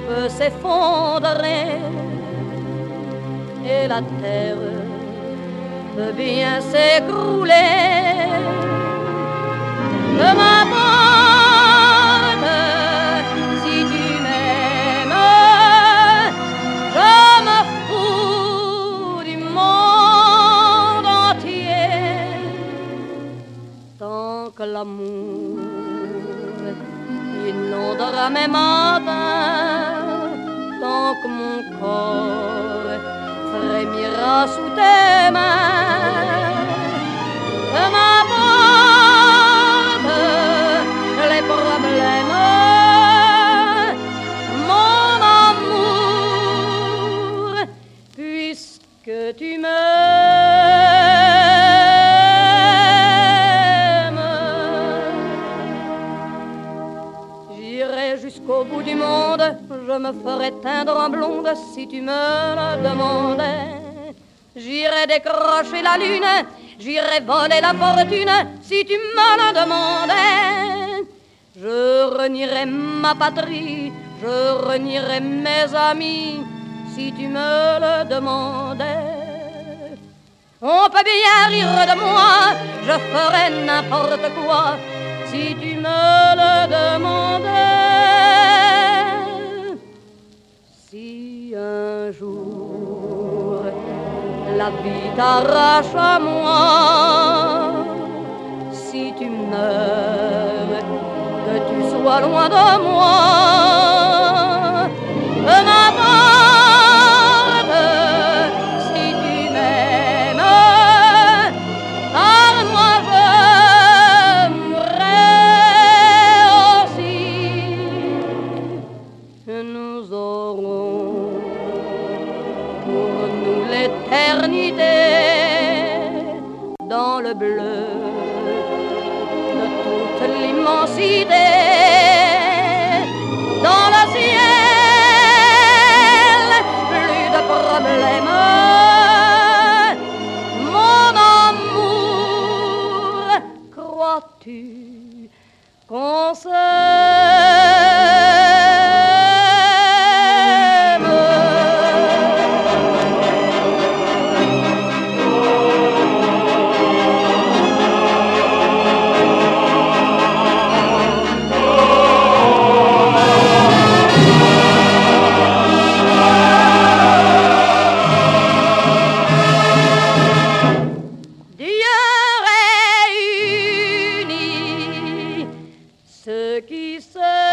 peut s'effondrer et la terre peut bien s'écrouler. Peu m'importe si tu m'aimes, je me fous du monde entier. Tant que l'amour inondera mes matins, tant que mon corps frémira sous tes mains, que m'importe les problèmes, mon amour, puisque tu m'aimes. J'irai jusqu'au bout du monde, je me ferai teindre en blonde si tu me le demandais. J'irai décrocher la lune, j'irai voler la fortune si tu me le demandais. Je renierai ma patrie, je renierai mes amis si tu me le demandais. On peut bien rire de moi, je ferai n'importe quoi si tu me le demandais. Si un jour la vie t'arrache à moi, si tu meurs, que tu sois loin de moi, peu m'importe si tu m'aimes, car moi je mourrai aussi. Nous aurons pour nous l'éternité dans le bleu de toute l'immensité, dans le ciel, plus de problèmes, mon amour, crois-tu qu'on ceux qui s'aiment.